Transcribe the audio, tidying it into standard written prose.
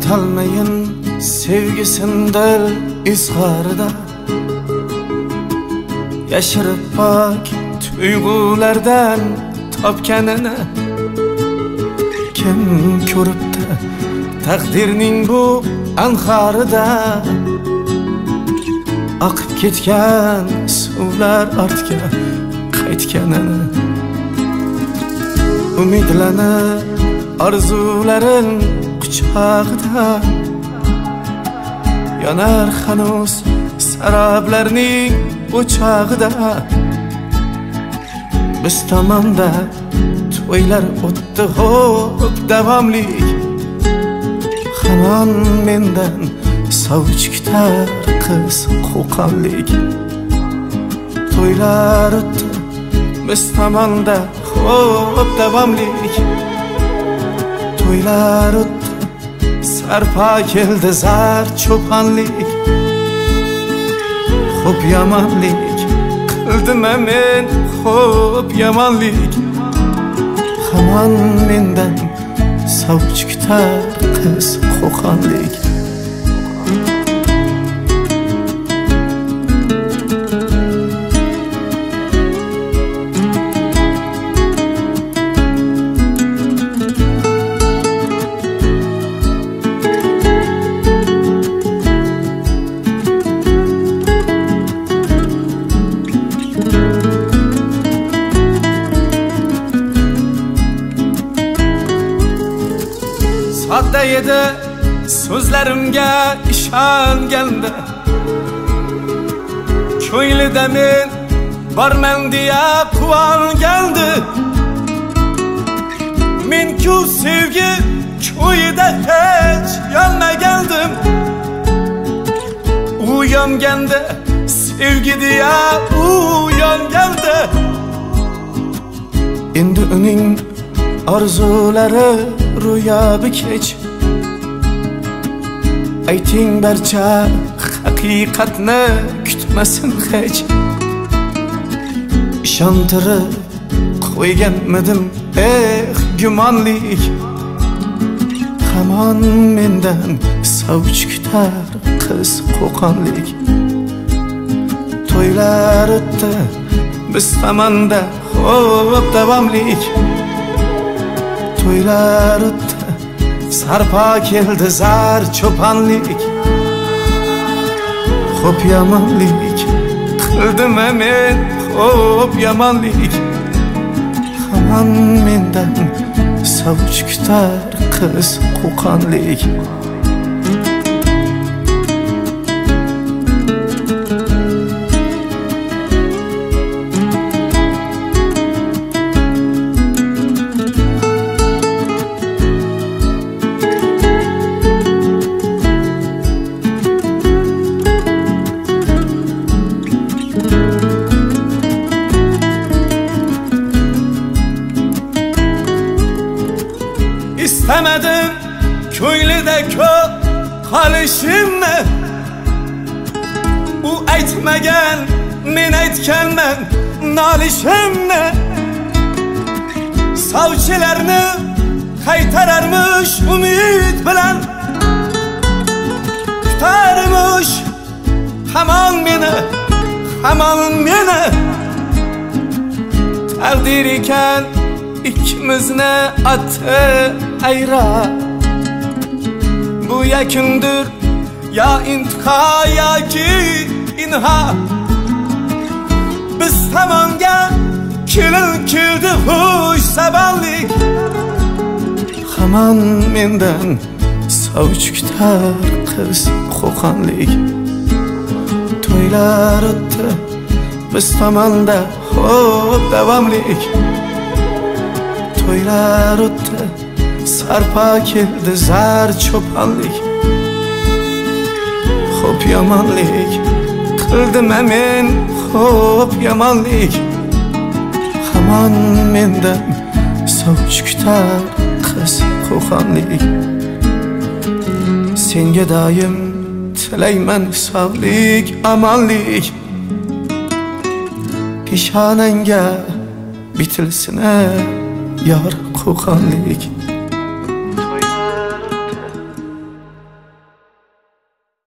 aytolmayin sevgisindir izharida, yashirib bak tuyg'ulardan topganini. Kim ko'ribdi taqdirning bu anharida, oqib ketgan suvlar ortga qaytganini. Umidlanib orzularin quchog'ida, yonar hanuz saroblarning o'chog'ida. Biz tomonda to'ylar o'tdi xo'p davomlik, hamon mendan sovchi kutar qiz qo'qonlik. To'ylar o'tdi biz tomonda xo'p davomlik, to'ylar o'tdi sarpo keldi zar cho'ponlik. Xo'p yomonlik qildim men, xo'p yomonlik, hamon mendan sovchi kutar qiz qo'qonlik. Sodda edi so'zlarimga ishonganda, ko'nglida men borman deya quvongandi. Men-ku sevgi ko'yida hech yonmagandim. U yonganda sevgi deya u yongandi. Endi uning orzulari ro'yobi kech. Ayting barcha haqiqatni kutmasin hech. Ishontirib qo'yganmidim gumonlik, hamon mendan sovchi kutar qiz qo'qonlik. To'ylar o'tdi biz tomonda xo'p davomlik, to'ylar o'tdi sarpo keldi zar cho'ponlik. Xo'p yomonlik qildim men, xo'p yomonlik, hamon mendan sovchi kutar qiz qo'qonlik. İstemedim ko'nglida ko'p qolishimni, u aytmagan men aytganman nolishimni. Sovchilarni qaytararmish umid bilan, kutarmish hamon meni, hamon meni. Taqdir ekan ikkimizni oti ayra, bu yakundir ya intiho yoki inha. Biz tomonga kelin keldi xush sabonlik, hamon mendan sovchi kutar qiz qo'qonlik. To'ylar o'tdi biz tomonda xo'p davomlik, to'ylar o'tdi sarpo keldi zar cho'ponlik. Xo'p yomonlik qildim men, xo'p yomonlik, hamon mendan sovchi kutar qiz qo'qonlik. Senga doim tilayman sog'lik omonlik, peshonangga bitilsin yor qo'qonlik.